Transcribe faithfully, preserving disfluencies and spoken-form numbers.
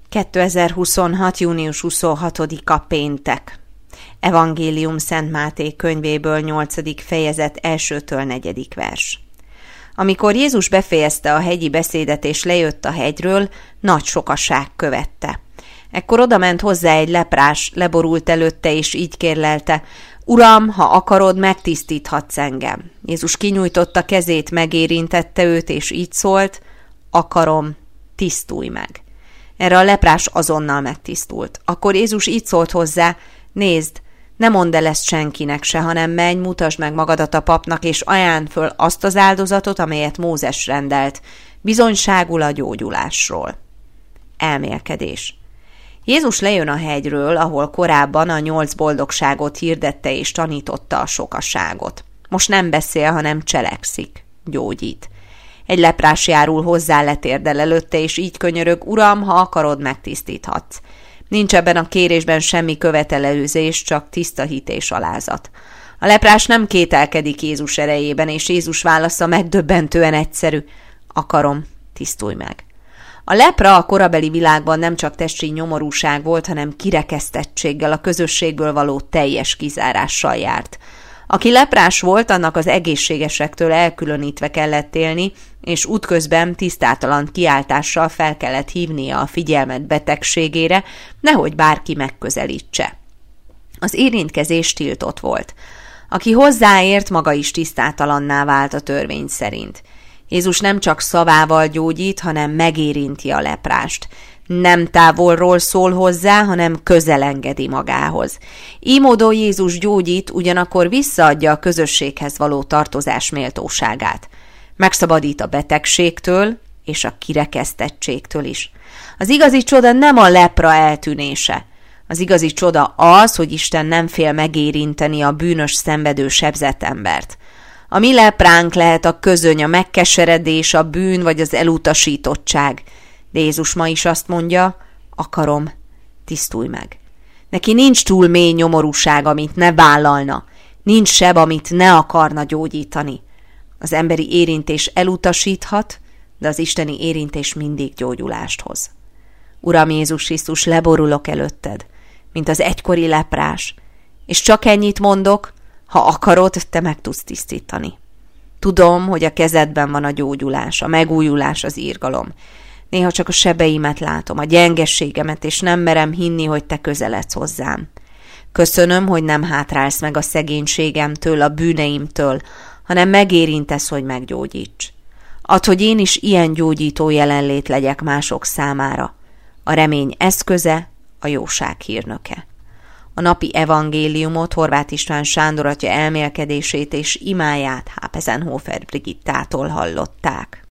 kétezer-huszonhat. június huszonhatodika péntek. Evangélium Szent Máté könyvéből nyolcadik fejezet elsőtől negyedik vers. Amikor Jézus befejezte a hegyi beszédet és lejött a hegyről, nagy sokaság követte. Ekkor odament hozzá egy leprás, leborult előtte és így kérlelte: Uram, ha akarod, megtisztíthatsz engem. Jézus kinyújtotta kezét, megérintette őt és így szólt: Akarom, tisztulj meg. Erre a leprás azonnal megtisztult. Akkor Jézus így szólt hozzá: Nézd, ne mondd el ezt senkinek se, hanem menj, mutasd meg magadat a papnak, és ajánld föl azt az áldozatot, amelyet Mózes rendelt, bizonyságul a gyógyulásról. Elmélkedés. Jézus lejön a hegyről, ahol korábban a nyolc boldogságot hirdette és tanította a sokaságot. Most nem beszél, hanem cselekszik, gyógyít. Egy leprás járul hozzá, letérdel előtte, és így könyörög: Uram, ha akarod, megtisztíthatsz. Nincs ebben a kérésben semmi követelőzés, csak tiszta hit és alázat. A leprás nem kételkedik Jézus erejében, és Jézus válasza megdöbbentően egyszerű: Akarom, tisztulj meg. A lepra a korabeli világban nem csak testi nyomorúság volt, hanem kirekesztettséggel, a közösségből való teljes kizárással járt. Aki leprás volt, annak az egészségesektől elkülönítve kellett élni, és útközben tisztátalan kiáltással fel kellett hívnia a figyelmet betegségére, nehogy bárki megközelítse. Az érintkezés tiltott volt. Aki hozzáért, maga is tisztátalanná vált a törvény szerint. Jézus nem csak szavával gyógyít, hanem megérinti a leprást. Nem távolról szól hozzá, hanem közel engedi magához. Így módon Jézus gyógyít, ugyanakkor visszaadja a közösséghez való tartozás méltóságát. Megszabadít a betegségtől és a kirekesztettségtől is. Az igazi csoda nem a lepra eltűnése. Az igazi csoda az, hogy Isten nem fél megérinteni a bűnös, szenvedő, sebzett embert. A mi lepránk lehet a közöny, a megkeseredés, a bűn vagy az elutasítottság. De Jézus ma is azt mondja: Akarom, tisztulj meg. Neki nincs túl mély nyomorúság, amit ne vállalna. Nincs seb, amit ne akarna gyógyítani. Az emberi érintés elutasíthat, de az isteni érintés mindig gyógyulást hoz. Uram Jézus Krisztus, leborulok előtted, mint az egykori leprás, és csak ennyit mondok: ha akarod, te meg tudsz tisztítani. Tudom, hogy a kezedben van a gyógyulás, a megújulás, az irgalom. Néha csak a sebeimet látom, a gyengességemet, és nem merem hinni, hogy te közeledsz hozzám. Köszönöm, hogy nem hátrálsz meg a szegénységemtől, a bűneimtől, hanem megérintesz, hogy meggyógyíts. Add, hogy én is ilyen gyógyító jelenlét legyek mások számára. A remény eszköze, a jóság hírnöke. A napi evangéliumot Horváth István Sándor atya elmélkedését és imáját Hápezenhofer Brigittától hallották.